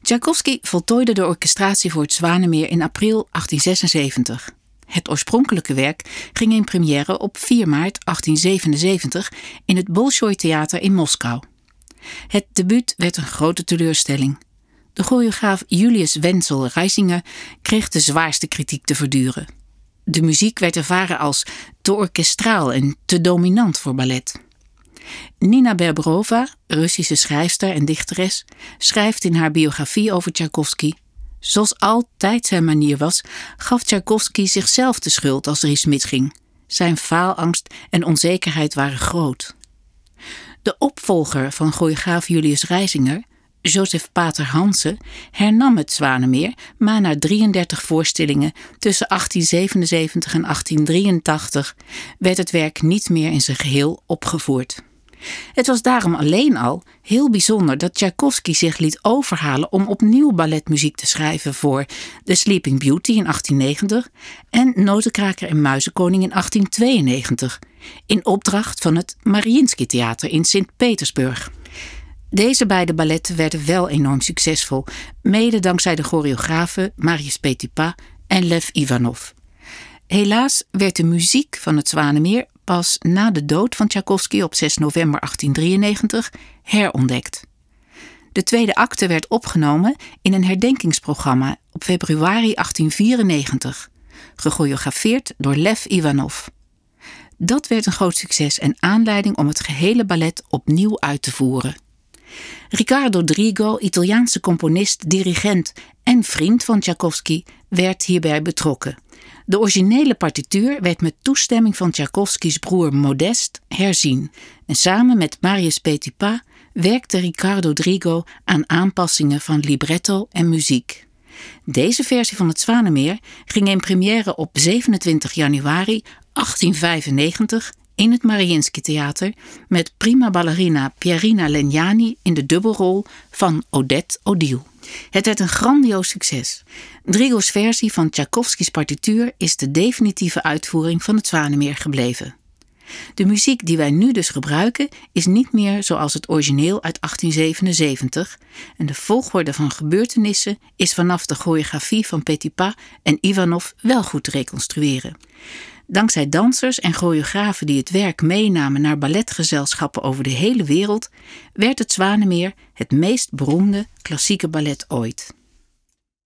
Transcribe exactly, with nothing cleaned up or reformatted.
Tchaikovsky voltooide de orchestratie voor het Zwanemeer in april achttien zesenzeventig. Het oorspronkelijke werk ging in première op vier maart achttien zevenenzeventig in het Bolshoi-theater in Moskou. Het debuut werd een grote teleurstelling. De choreograaf Julius Wenzel Reisinger kreeg de zwaarste kritiek te verduren. De muziek werd ervaren als te orkestraal en te dominant voor ballet. Nina Berberova, Russische schrijfster en dichteres, schrijft in haar biografie over Tchaikovsky: zoals altijd zijn manier was, gaf Tchaikovsky zichzelf de schuld als er iets misging. Zijn faalangst en onzekerheid waren groot. De opvolger van choreograaf Julius Reisinger, Joseph Pater Hansen, hernam het Zwanemeer, maar na drieëndertig voorstellingen tussen achttien zevenenzeventig en achttien drieëntachtig werd het werk niet meer in zijn geheel opgevoerd. Het was daarom alleen al heel bijzonder dat Tchaikovsky zich liet overhalen om opnieuw balletmuziek te schrijven voor The Sleeping Beauty in achttien negentig en Notenkraker en Muizenkoning in achttien tweeënnegentig, in opdracht van het Mariinsky Theater in Sint-Petersburg. Deze beide balletten werden wel enorm succesvol, mede dankzij de choreografen Marius Petipa en Lev Ivanov. Helaas werd de muziek van het Zwanemeer pas na de dood van Tchaikovsky op zes november achttien drieënnegentig herontdekt. De tweede acte werd opgenomen in een herdenkingsprogramma op februari achttien vierennegentig, gechoreografeerd door Lev Ivanov. Dat werd een groot succes en aanleiding om het gehele ballet opnieuw uit te voeren. Riccardo Drigo, Italiaanse componist, dirigent en vriend van Tchaikovsky, werd hierbij betrokken. De originele partituur werd met toestemming van Tchaikovskys broer Modest herzien en samen met Marius Petipa werkte Riccardo Drigo aan aanpassingen van libretto en muziek. Deze versie van het Zwanemeer ging in première op zevenentwintig januari achttien vijfennegentig in het Mariinsky Theater met prima ballerina Pierina Legnani in de dubbelrol van Odette Odile. Het werd een grandioos succes. Drigo's versie van Tchaikovskys partituur is de definitieve uitvoering van het Zwanemeer gebleven. De muziek die wij nu dus gebruiken is niet meer zoals het origineel uit achttien zevenenzeventig en de volgorde van gebeurtenissen is vanaf de choreografie van Petipa en Ivanov wel goed te reconstrueren. Dankzij dansers en choreografen die het werk meenamen naar balletgezelschappen over de hele wereld, werd het Zwanemeer het meest beroemde klassieke ballet ooit.